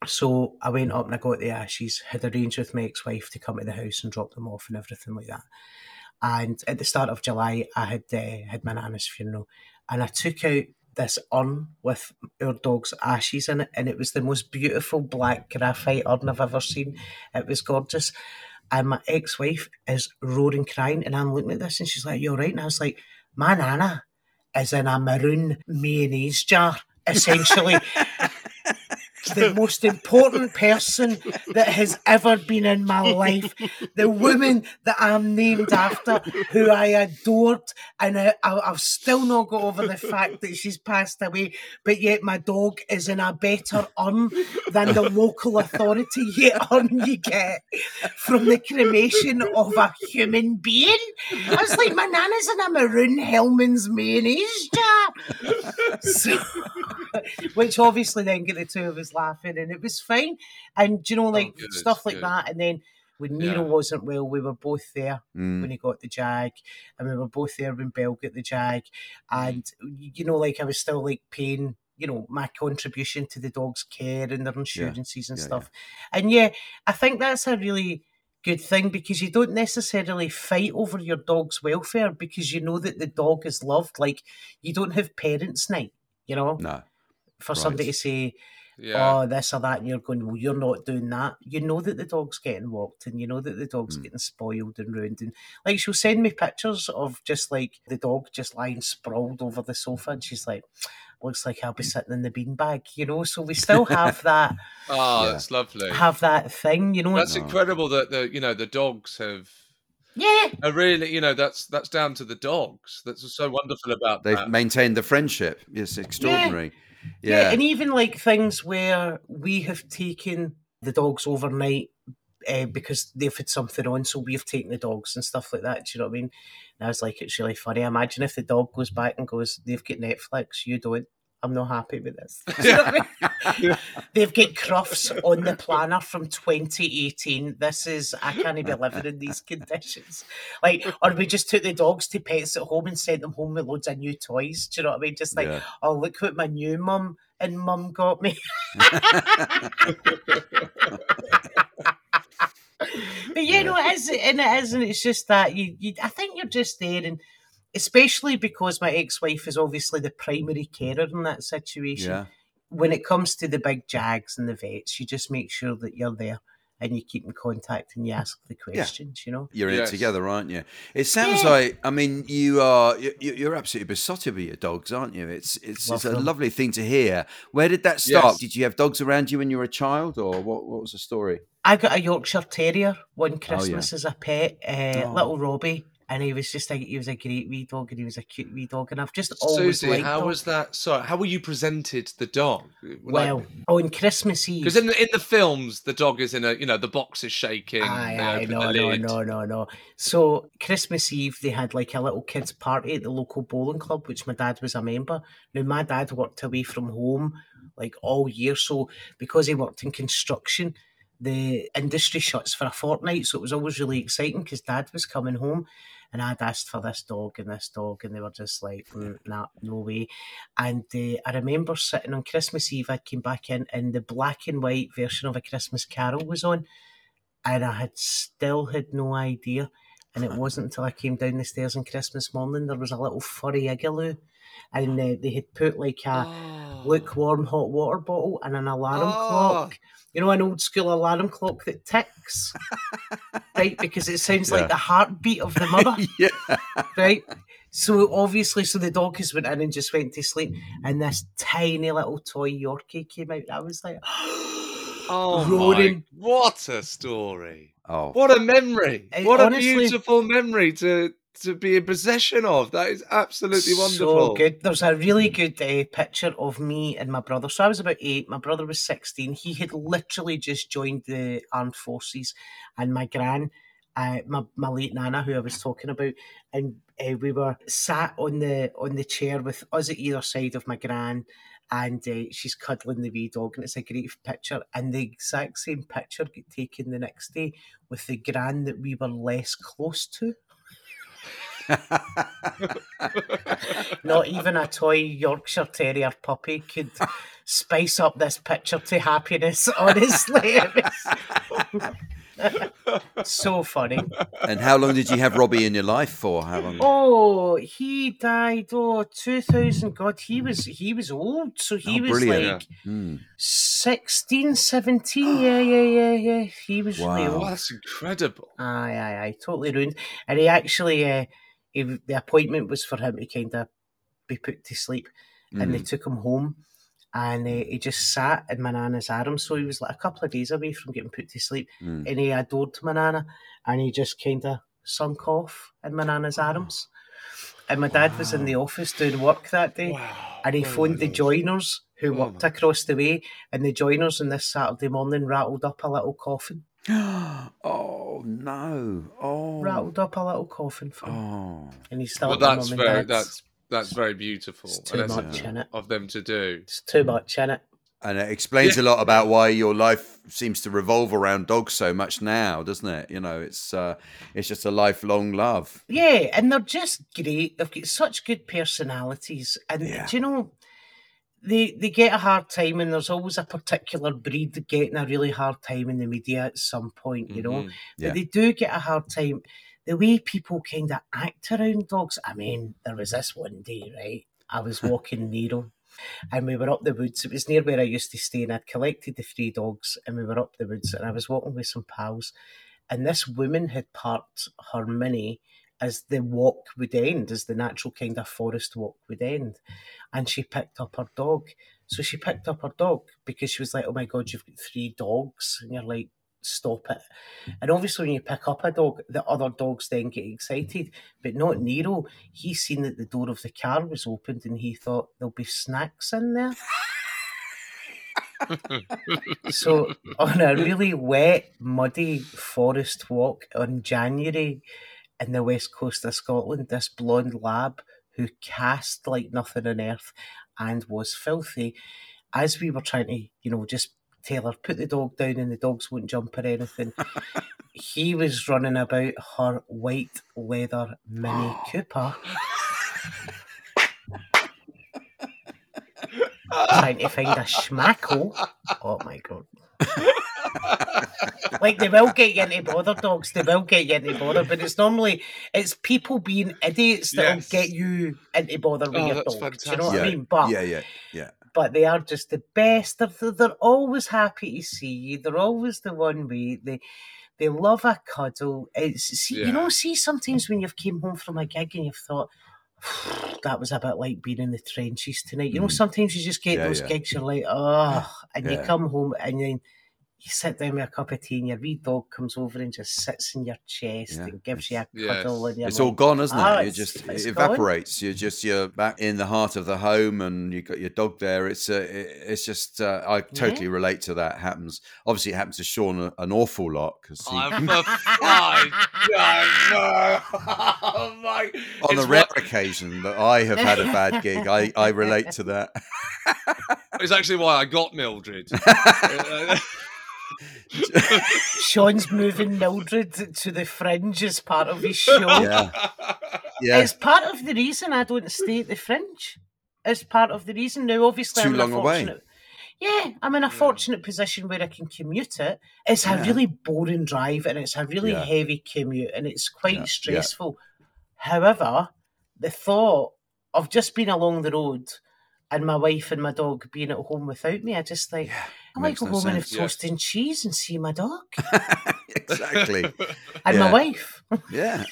Speaker 7: So I went up and I got the ashes, had arranged with my ex-wife to come to the house and drop them off and everything like that. And at the start of July, I had uh, had my nana's funeral, and I took out this urn with our dog's ashes in it, and it was the most beautiful black graphite urn I've ever seen. It was gorgeous. And my ex-wife is roaring crying, and I'm looking at this, and she's like, "You all right?" And I was like, "My nana is in a maroon mayonnaise jar, essentially." The most important person that has ever been in my life, the woman that I'm named after, who I adored, and I, I, I've still not got over the fact that she's passed away, but yet my dog is in a better urn than the local authority urn you get from the cremation of a human being. I was like, my nana's in a maroon Hellman's mayonnaise jar. So, which obviously then get the two of us laughing, and it was fine. And you know, like
Speaker 5: Oh, good,
Speaker 7: stuff like
Speaker 5: good.
Speaker 7: that. And then when Nero
Speaker 5: Yeah.
Speaker 7: wasn't well, we were both there
Speaker 4: Mm.
Speaker 7: when he got the jag, and we were both there when Belle got the jag. And you know, like I was still like paying, you know, my contribution to the dog's care and their insurances and
Speaker 4: Yeah,
Speaker 7: stuff. And yeah, I think that's a really good thing, because you don't necessarily fight over your dog's welfare because you know that the dog is loved. Like, you don't have parents' night, you know,
Speaker 4: No.
Speaker 7: for
Speaker 4: Right.
Speaker 7: somebody to say,
Speaker 5: Yeah.
Speaker 7: oh, this or that, and you're going, well, you're not doing that. You know that the dog's getting walked, and you know that the dog's
Speaker 4: Mm.
Speaker 7: getting spoiled and ruined. And like, she'll send me pictures of just like the dog just lying sprawled over the sofa, and she's like, looks like I'll be sitting in the beanbag, you know. So we still have that,
Speaker 5: Oh,
Speaker 4: Yeah.
Speaker 5: that's lovely.
Speaker 7: have that thing, you know.
Speaker 5: That's
Speaker 4: Oh.
Speaker 5: incredible that the you know the dogs have.
Speaker 7: Yeah,
Speaker 5: I really, you know, that's that's down to the dogs. That's what's so wonderful about
Speaker 4: They've
Speaker 5: that.
Speaker 4: maintained the friendship. It's extraordinary.
Speaker 7: yeah,
Speaker 4: Yeah.
Speaker 7: and even like things where we have taken the dogs overnight uh, because they've had something on, so we've taken the dogs and stuff like that. Do you know what I mean? And I was like, it's really funny. Imagine if the dog goes back and goes, they've got Netflix, you don't. I'm not happy with this. Do you know what I mean? They've got Crufts on the planner from twenty eighteen. This is, I can't be living in these conditions. Like, or we just took the dogs to Pets at Home and sent them home with loads of new toys. Do you know what I mean? Just like,
Speaker 4: Yeah.
Speaker 7: oh, look what my new mum and mum got me. But you know, it is, and it is, and it's just that you, you. I think you're just there, and especially because my ex-wife is obviously the primary carer in that situation.
Speaker 4: Yeah.
Speaker 7: When it comes to the big jags and the vets, you just make sure that you're there and you keep in contact and you ask the questions. You know,
Speaker 4: You're in
Speaker 5: Yes.
Speaker 4: it together, aren't you? It sounds
Speaker 7: Yeah.
Speaker 4: like, I mean, you are, you- you're absolutely besotted with your dogs, aren't you? It's it's,
Speaker 7: Love
Speaker 4: it's a
Speaker 7: them.
Speaker 4: lovely thing to hear. Where did that start?
Speaker 5: Yes.
Speaker 4: Did you have dogs around you when you were a child, or what, what was the story?
Speaker 7: I got a Yorkshire Terrier one
Speaker 4: Oh, yeah.
Speaker 7: Christmas as a pet, uh,
Speaker 4: Oh.
Speaker 7: little Robbie, and he was just a, he was a great wee dog, and he was a cute wee dog, and I've just always
Speaker 5: Susie,
Speaker 7: liked
Speaker 5: how
Speaker 7: dogs.
Speaker 5: was that? Sorry, how were you presented the dog?
Speaker 7: Well, on Christmas Eve.
Speaker 5: because in the in the films, the dog is in a you know the box is shaking.
Speaker 7: Aye,
Speaker 5: they
Speaker 7: aye,
Speaker 5: open
Speaker 7: no,
Speaker 5: the
Speaker 7: no,
Speaker 5: lid.
Speaker 7: no, no, no. So Christmas Eve, they had like a little kids' party at the local bowling club, which my dad was a member. Now, my dad worked away from home like all year, so because he worked in construction, the industry shuts for a fortnight. So it was always really exciting because Dad was coming home, and I'd asked for this dog and this dog, and they were just like, mm, nah, no way. And uh, I remember sitting on Christmas Eve, I came back in, and the black and white version of A Christmas Carol was on, and I had still had no idea. And it wasn't until I came down the stairs on Christmas morning, there was a little furry igloo, and uh, they had put like a
Speaker 5: Oh.
Speaker 7: lukewarm hot water bottle and an alarm
Speaker 5: Oh.
Speaker 7: clock. You know, an old school alarm clock that ticks, right? Because it sounds
Speaker 4: Yeah.
Speaker 7: like the heartbeat of the mother,
Speaker 4: Yeah.
Speaker 7: right? So obviously, so the dog has went in and just went to sleep, and this tiny little toy Yorkie came out. I was like,
Speaker 5: Oh
Speaker 7: roaring.
Speaker 5: my! What a story!
Speaker 4: Oh,
Speaker 5: What a memory!
Speaker 7: Eh,
Speaker 5: What a
Speaker 7: honestly-
Speaker 5: beautiful memory to to be in possession of. That is absolutely wonderful.
Speaker 7: So good. There's a really good uh, picture of me and my brother. So I was about eight. My brother was sixteen. He had literally just joined the armed forces, and my gran, uh, my my late nana, who I was talking about, and uh, we were sat on the on the chair with us at either side of my gran. And uh, she's cuddling the wee dog, and it's a great picture. And the exact same picture got taken the next day with the gran that we were less close to. Not even a toy Yorkshire Terrier puppy could spice up this picture to happiness, honestly. It was so funny.
Speaker 4: And how long did you have Robbie in your life for? How long?
Speaker 7: Oh, he died, oh, two thousand, God, he was he was old, so he
Speaker 4: Oh,
Speaker 7: was
Speaker 4: brilliant.
Speaker 7: like
Speaker 4: Mm.
Speaker 7: sixteen, seventeen, yeah, yeah, yeah, yeah, he was really
Speaker 4: Wow.
Speaker 7: old.
Speaker 5: Oh, that's incredible.
Speaker 7: Aye, aye, aye, totally ruined. And he actually, uh, he, the appointment was for him to kind of be put to sleep, and they
Speaker 4: Mm.
Speaker 7: took him home, and uh, he just sat in my nana's arms. So he was like a couple of days away from getting put to sleep,
Speaker 4: Mm.
Speaker 7: and he adored my nana, and he just kind of sunk off in my nana's arms. And my dad was in the office doing work that day,
Speaker 5: Wow.
Speaker 7: and he
Speaker 5: Oh,
Speaker 7: phoned
Speaker 5: my
Speaker 7: the
Speaker 5: Lord.
Speaker 7: joiners who
Speaker 5: Oh,
Speaker 7: worked
Speaker 5: my-
Speaker 7: across the way, and the joiners on this Saturday morning rattled up a little coffin.
Speaker 4: Oh no! Oh,
Speaker 7: Rattled up a little coffin for him.
Speaker 4: oh.
Speaker 7: And he's still
Speaker 5: Well,
Speaker 7: at my
Speaker 5: that's
Speaker 7: mum and
Speaker 5: very
Speaker 7: dad's.
Speaker 5: that's that's very beautiful.
Speaker 7: It's too
Speaker 5: and that's
Speaker 7: much,
Speaker 5: a-
Speaker 7: innit?
Speaker 5: of them to do.
Speaker 7: It's too much, innit?
Speaker 4: And it explains a lot about why your life seems to revolve around dogs so much now, doesn't it? You know, it's uh, it's just a lifelong love.
Speaker 7: Yeah, and they're just great. They've got such good personalities. And
Speaker 4: Yeah.
Speaker 7: do you know, they they get a hard time, and there's always a particular breed getting a really hard time in the media at some point, you know.
Speaker 5: Mhm.
Speaker 7: But
Speaker 4: Yeah.
Speaker 7: they do get a hard time. The way people kind of act around dogs. I mean, there was this one day, right? I was walking Nero, and we were up the woods. It was near where I used to stay, and I'd collected the three dogs, and we were up the woods, and I was walking with some pals, and this woman had parked her Mini as the walk would end, as the natural kind of forest walk would end, and she picked up her dog. So she picked up her dog because she was like, "Oh my God, you've got three dogs," and you're like, "Stop it!" And obviously, when you pick up a dog, the other dogs then get excited, but not Nero. He seen that the door of the car was opened, and he thought there'll be snacks in there. So on a really wet, muddy forest walk on January in the west coast of Scotland, this blonde lab who cast like nothing on earth and was filthy, as we were trying to, you know, just tell her, put the dog down and the dogs won't jump or anything, he was running about her white leather Mini Cooper trying to find a schmackle. Oh my God. Like, they will get you into bother, dogs. They will get you into bother, but it's normally, it's people being idiots that'll
Speaker 5: Yes.
Speaker 7: get you into bother with
Speaker 5: Oh,
Speaker 7: your
Speaker 5: that's
Speaker 7: dog. Do you know what
Speaker 4: yeah,
Speaker 7: I mean? But,
Speaker 4: yeah, yeah, yeah.
Speaker 7: but they are just the best. They're, they're always happy to see you. They're always the one way. They they love a cuddle. It's see, you
Speaker 5: Yeah.
Speaker 7: know, see, sometimes when you've came home from a gig and you've thought, that was a bit like being in the trenches tonight. You know,
Speaker 4: Mm.
Speaker 7: sometimes you just get
Speaker 4: Yeah,
Speaker 7: those
Speaker 4: yeah.
Speaker 7: gigs, you're like, oh, and you
Speaker 4: Yeah.
Speaker 7: come home and then you sit down with a cup of tea and your wee dog comes over and just sits in your chest
Speaker 4: Yeah.
Speaker 7: and gives you a
Speaker 5: Yes.
Speaker 7: cuddle. And you're
Speaker 4: It's
Speaker 7: like,
Speaker 4: all gone, isn't
Speaker 7: "Ah,
Speaker 4: it? You
Speaker 7: it's-
Speaker 4: just
Speaker 7: it's
Speaker 4: it
Speaker 7: gone."
Speaker 4: evaporates. You're just you're back in the heart of the home, and you got your dog there. It's uh, it- it's just uh, I totally relate to that. Happens obviously it happens to Sean a- an awful lot because
Speaker 5: Oh, for fine. Yeah, no. Oh, my.
Speaker 4: on
Speaker 5: It's
Speaker 4: the rare
Speaker 5: what-
Speaker 4: occasion that I have had a bad gig, I, I relate to that.
Speaker 5: It's actually why I got Mildred. Uh,
Speaker 7: Sean's moving Mildred to the fringe as part of his show.
Speaker 4: Yeah, yeah.
Speaker 7: It's part of the reason I don't stay at the fringe. It's part of the reason. Now, obviously,
Speaker 4: Too
Speaker 7: I'm in
Speaker 4: long
Speaker 7: a
Speaker 4: away.
Speaker 7: fortunate. Yeah, I'm in a fortunate position where I can commute it. It's a
Speaker 4: Yeah.
Speaker 7: really boring drive and it's a really
Speaker 4: Yeah.
Speaker 7: heavy commute and it's quite
Speaker 4: Yeah, yeah.
Speaker 7: stressful. However, the thought of just being along the road and my wife and my dog being at home without me, I just like,
Speaker 4: Yeah,
Speaker 7: I might
Speaker 4: makes
Speaker 7: go
Speaker 4: no
Speaker 7: home and have
Speaker 4: sense.
Speaker 7: toast and cheese and see my dog
Speaker 4: Exactly.
Speaker 7: and
Speaker 4: Yeah.
Speaker 7: my wife.
Speaker 4: Yeah.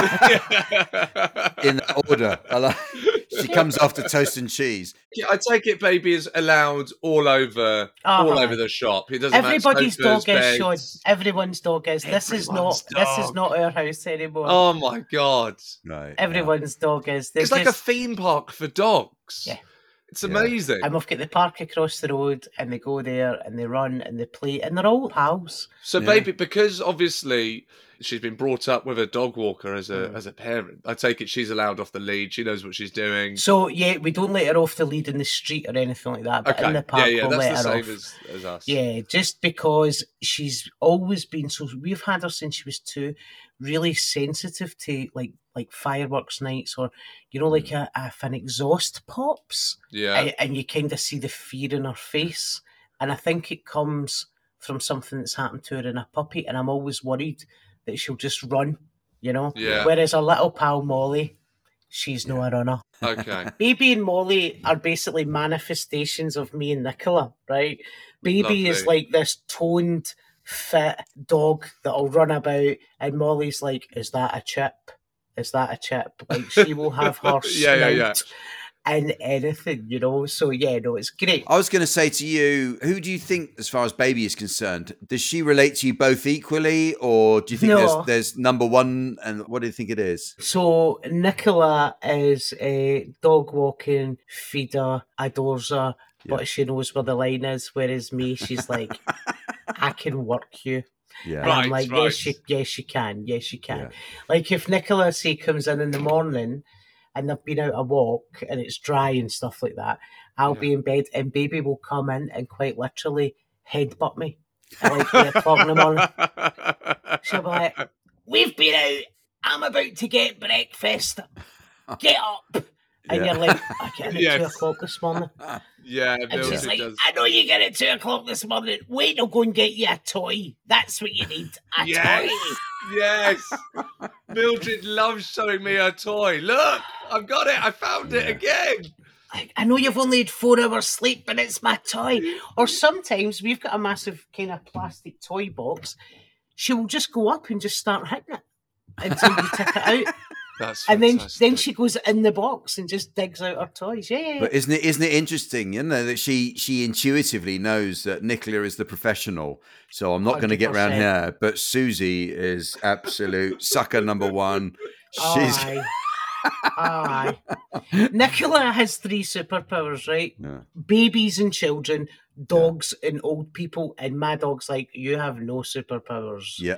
Speaker 4: In that order. I like, she comes after toast and cheese.
Speaker 5: Yeah, I take it baby is allowed all over all
Speaker 7: Uh-huh.
Speaker 5: over the shop. It doesn't matter,
Speaker 7: Everybody's
Speaker 5: sofas,
Speaker 7: dog is, Sean.
Speaker 5: beds.
Speaker 7: Everyone's dog is. This is not.
Speaker 5: Everyone's
Speaker 7: This is
Speaker 5: dog.
Speaker 7: not our house anymore.
Speaker 5: Oh my god.
Speaker 4: Right.
Speaker 7: Everyone's dog is. They're
Speaker 5: It's like a
Speaker 7: just-
Speaker 5: theme park for dogs.
Speaker 7: Yeah.
Speaker 5: It's
Speaker 4: Yeah.
Speaker 5: amazing.
Speaker 7: And we've got the park across the road, and they go there and they run and they play, and they're all pals.
Speaker 5: So,
Speaker 4: Yeah.
Speaker 5: baby, because obviously she's been brought up with a dog walker as a
Speaker 7: Mm.
Speaker 5: as a parent, I take it she's allowed off the lead. She knows what she's doing.
Speaker 7: So yeah, we don't let her off the lead in the street or anything like that. But
Speaker 5: Okay,
Speaker 7: in the park,
Speaker 5: yeah, yeah,
Speaker 7: we'll
Speaker 5: that's
Speaker 7: let
Speaker 5: the
Speaker 7: her
Speaker 5: same
Speaker 7: off.
Speaker 5: as, as us.
Speaker 7: Yeah, just because she's always been so. We've had her since she was two, really sensitive to like like fireworks nights, or you know, like a, a, if an exhaust pops,
Speaker 5: Yeah.
Speaker 7: and, and you kind of see the fear in her face. And I think it comes from something that's happened to her in a puppy, and I'm always worried that she'll just run, you know.
Speaker 5: Yeah.
Speaker 7: Whereas her little pal Molly, she's no a runner.
Speaker 5: Okay.
Speaker 7: Baby and Molly are basically manifestations of me and Nicola, right? Baby is
Speaker 5: Lovely.
Speaker 7: like this toned, fit dog that'll run about, and Molly's like, is that a chip? Is that a chip? Like, she will have her
Speaker 5: Yeah, yeah, yeah.
Speaker 7: snout in anything, you know? So, yeah, no, it's great.
Speaker 4: I was going to say to you, who do you think, as far as Baby is concerned, does she relate to you both equally, or do you think
Speaker 7: No.
Speaker 4: there's, there's number one, and what do you think it is?
Speaker 7: So Nicola is a dog walking feeder, adores her,
Speaker 4: Yeah.
Speaker 7: but she knows where the line is. Whereas me, she's like, I can work you.
Speaker 4: Yeah.
Speaker 7: And I'm
Speaker 5: Right,
Speaker 7: like,
Speaker 5: right.
Speaker 7: yes, you, yes, you can, yes, you can.
Speaker 4: Yeah.
Speaker 7: Like if Nicola say comes in in the morning and they've been out a walk and it's dry and stuff like that, I'll
Speaker 5: Yeah.
Speaker 7: be in bed and Baby will come in and quite literally headbutt me at like eight o'clock in the morning. She'll be like, we've been out. I'm about to get breakfast. Get up. And
Speaker 4: Yeah.
Speaker 7: you're like, I get in at
Speaker 5: Yes.
Speaker 7: two o'clock this morning.
Speaker 5: Yeah,
Speaker 7: And
Speaker 5: Mills,
Speaker 7: she's
Speaker 5: it
Speaker 7: like,
Speaker 5: does.
Speaker 7: I know you get at two o'clock this morning. Wait, I'll go and get you a toy. That's what you need. A
Speaker 5: Yes.
Speaker 7: toy.
Speaker 5: Yes. Mildred loves showing me her toy. Look, I've got it. I found it
Speaker 4: Yeah.
Speaker 5: again.
Speaker 7: Like, I know you've only had four hours sleep, but it's my toy. Or sometimes we've got a massive kind of plastic toy box. She will just go up and just start hitting it until you take it out.
Speaker 5: That's
Speaker 7: And then,
Speaker 5: fantastic.
Speaker 7: then she goes in the box and just digs out her toys. Yeah, yeah, yeah.
Speaker 4: But isn't it isn't it interesting, you know, that she she intuitively knows that Nicola is the professional, so I'm not going to get around
Speaker 7: one hundred percent.
Speaker 4: here. But Susie is absolute sucker number one. She's
Speaker 7: Aye. Aye. Nicola has three superpowers, right?
Speaker 4: Yeah.
Speaker 7: Babies and children, dogs and old people, and my dog's like, you have no superpowers.
Speaker 4: yeah.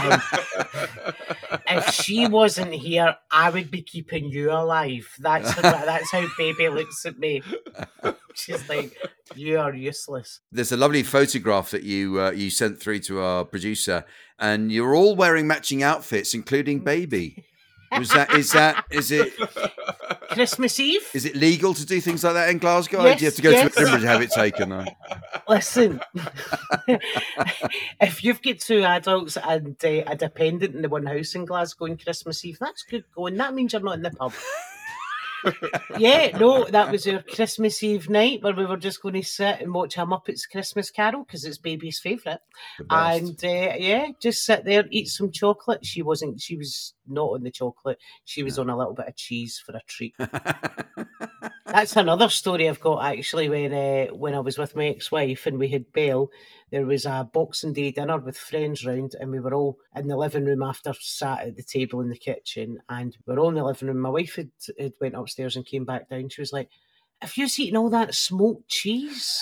Speaker 7: If she wasn't here, I would be keeping you alive. That's how, that's how Baby looks at me. She's like, you are useless.
Speaker 4: There's a lovely photograph that you uh, you sent through to our producer, and you're all wearing matching outfits, including Baby. Was that is that is it
Speaker 7: Christmas Eve?
Speaker 4: is it legal to do things like that in Glasgow? Or
Speaker 7: Yes,
Speaker 4: do you have to go
Speaker 7: yes.
Speaker 4: to Edinburgh to have it taken? Or?
Speaker 7: Listen, if you've got two adults and uh, a dependent in the one house in Glasgow on Christmas Eve, that's good going. That means you're not in the pub. Yeah, no, that was our Christmas Eve night where we were just going to sit and watch a Muppets Christmas Carol because it's Baby's favourite.
Speaker 4: The best.
Speaker 7: And uh, yeah, just sit there, eat some chocolate. She wasn't, she was not on the chocolate. She was on a little bit of cheese for a treat. That's another story I've got actually. When uh, when I was with my ex-wife and we had Belle, there was a Boxing Day dinner with friends round, and we were all in the living room after sat at the table in the kitchen, and we were all in the living room. My wife had, had went upstairs and came back down. She was like, "Have you eaten all that smoked cheese?"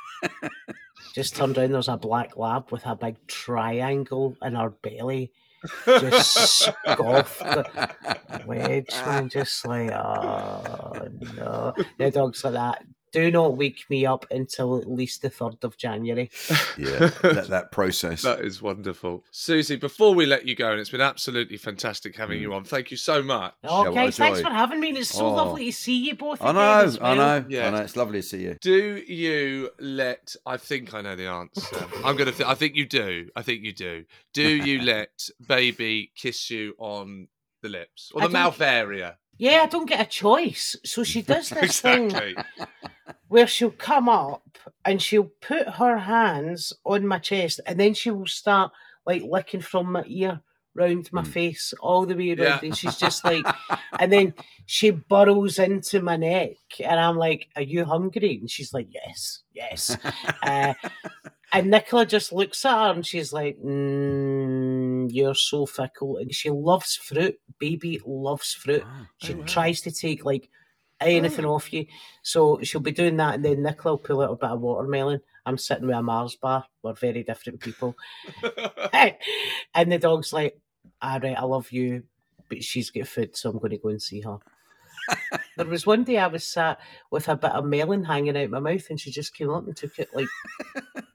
Speaker 7: Just turned around. There's a black lab with a big triangle in her belly. Just scoffed the wedge and just like, oh no. The dog's like that. Do not wake me up until at least the third of January.
Speaker 4: Yeah, that, that process.
Speaker 5: That is wonderful. Susie, before we let you go, and it's been absolutely fantastic having you on. Thank you so much.
Speaker 7: Oh,
Speaker 4: what a
Speaker 7: guys, thanks
Speaker 4: joy.
Speaker 7: for having me. And it's so
Speaker 4: Oh.
Speaker 7: lovely to see you both.
Speaker 4: I
Speaker 7: again
Speaker 4: know,
Speaker 7: as
Speaker 4: I
Speaker 7: well.
Speaker 4: know,
Speaker 5: Yes.
Speaker 4: I know. It's lovely to see you.
Speaker 5: Do you let? I think I know the answer. I'm gonna. Th- I think you do. I think you do. Do you let Baby kiss you on the lips or
Speaker 7: I
Speaker 5: the
Speaker 7: don't-
Speaker 5: mouth area?
Speaker 7: Yeah, I don't get a choice. So she does this thing
Speaker 5: Exactly.
Speaker 7: where she'll come up and she'll put her hands on my chest and then she will start like licking from my ear round my face all the way around.
Speaker 5: Yeah.
Speaker 7: And she's just like, and then she burrows into my neck and I'm like, are you hungry? And she's like, yes, yes. uh, and Nicola just looks at her and she's like, mm, you're so fickle. And she loves fruit. Baby loves fruit. She tries to take like anything off you. So she'll be doing that and then Nicola will pull out a bit of watermelon. I'm sitting with a Mars bar. We're very different people. And the dog's like, all right, I love you, but she's got food, so I'm going to go and see her. There was one day I was sat with a bit of melon hanging out my mouth and she just came up and took it like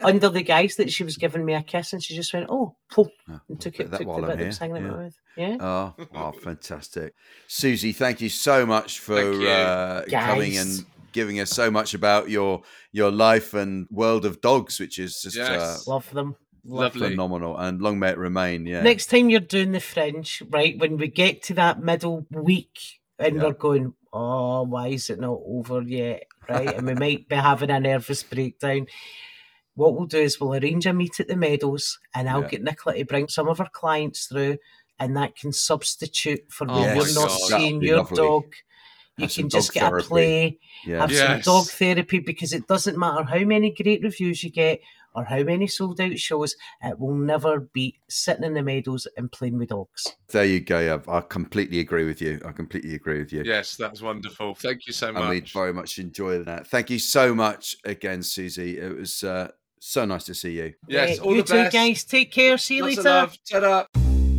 Speaker 7: under the guise that she was giving me a kiss, and she just went, "Oh," poof,
Speaker 4: Oh,
Speaker 7: and took
Speaker 4: I'll
Speaker 7: it,
Speaker 4: bet that
Speaker 7: took
Speaker 4: while
Speaker 7: the
Speaker 4: I'm
Speaker 7: bit that
Speaker 4: here.
Speaker 7: was hanging
Speaker 4: Yeah.
Speaker 7: out my mouth. Yeah.
Speaker 4: Oh, oh, fantastic. Susie, thank you so much for
Speaker 5: Thank you.
Speaker 4: uh, coming
Speaker 7: Guys.
Speaker 4: and giving us so much about your your life and world of dogs, which is just
Speaker 5: Yes.
Speaker 4: uh,
Speaker 7: Love them. Love
Speaker 5: Lovely.
Speaker 4: phenomenal. And long may it remain. Yeah.
Speaker 7: Next time you're doing the Fringe, right, when we get to that middle week and
Speaker 4: Yeah.
Speaker 7: we're going, oh, why is it not over yet, right? And we might be having a nervous breakdown. What we'll do is we'll arrange a meet at the Meadows, and I'll
Speaker 4: Yeah.
Speaker 7: get Nicola to bring some of our clients through, and that can substitute for when
Speaker 5: Oh
Speaker 7: you're
Speaker 4: my
Speaker 7: not
Speaker 4: God.
Speaker 7: seeing
Speaker 4: That'd be
Speaker 7: your
Speaker 4: lovely.
Speaker 7: dog. You
Speaker 4: Have some
Speaker 7: can just
Speaker 4: dog
Speaker 7: get
Speaker 4: therapy.
Speaker 7: a play,
Speaker 4: Yeah.
Speaker 7: have
Speaker 5: Yes.
Speaker 7: some dog therapy, because it doesn't matter how many great reviews you get or how many sold out shows, it will never beat sitting in the Meadows and playing with dogs.
Speaker 4: There you go. Yeah, I completely agree with you. I completely agree with you.
Speaker 5: Yes, that's wonderful. Thank you so much.
Speaker 4: And we very much enjoyed that. Thank you so much again, Susie. It was uh, so nice to see you.
Speaker 5: Yes,
Speaker 7: Uh,
Speaker 5: all
Speaker 7: you
Speaker 5: the
Speaker 7: two
Speaker 5: best.
Speaker 7: guys, take care. See you
Speaker 5: Lots
Speaker 7: later.
Speaker 5: of love. Ta-da.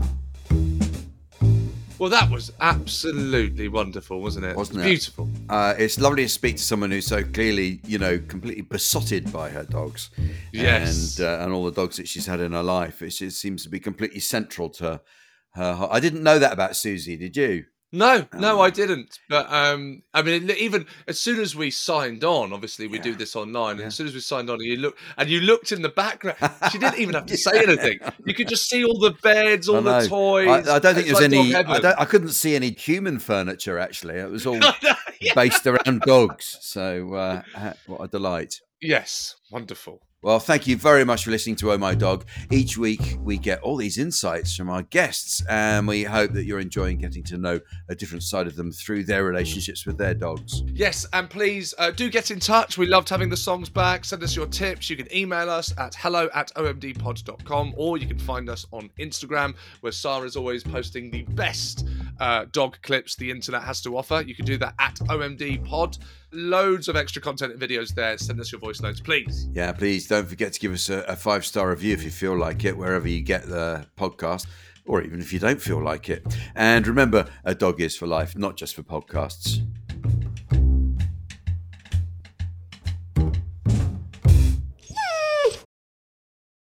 Speaker 5: Well, that was absolutely wonderful, wasn't it?
Speaker 4: Wasn't it?
Speaker 5: Beautiful.
Speaker 4: Uh, it's lovely to speak to someone who's so clearly, you know, completely besotted by her dogs.
Speaker 5: Yes.
Speaker 4: And, uh, and all the dogs that she's had in her life. It just seems to be completely central to her. her. I didn't know that about Susie, did you?
Speaker 5: No, no,
Speaker 4: Oh.
Speaker 5: I didn't. But um, I mean, even as soon as we signed on, obviously we
Speaker 4: Yeah.
Speaker 5: do this online.
Speaker 4: Yeah.
Speaker 5: And as soon as we signed on, you look and you looked in the background. She didn't even have to say anything. You could just see all the beds, all
Speaker 4: I know.
Speaker 5: the toys.
Speaker 4: I, I don't think
Speaker 5: It's
Speaker 4: there's
Speaker 5: like dog
Speaker 4: any. I,
Speaker 5: heaven.
Speaker 4: don't, I couldn't see any human furniture, actually. It was all
Speaker 5: Yeah.
Speaker 4: based around dogs. So, uh, ha- what a delight.
Speaker 5: Yes, wonderful.
Speaker 4: Well, thank you very much for listening to Oh My Dog. Each week we get all these insights from our guests, and we hope that you're enjoying getting to know a different side of them through their relationships with their dogs.
Speaker 5: Yes, and please uh, do get in touch. We loved having the songs back. Send us your tips. You can email us at hello at o m d pod dot com, or you can find us on Instagram, where Sarah's always posting the best uh, dog clips the internet has to offer. You can do that at O M D Pod. Loads of extra content and videos there. Send us your voice notes, please.
Speaker 4: Yeah, please don't forget to give us a, a five-star review if you feel like it, wherever you get the podcast, or even if you don't feel like it. And remember, a dog is for life, not just for podcasts.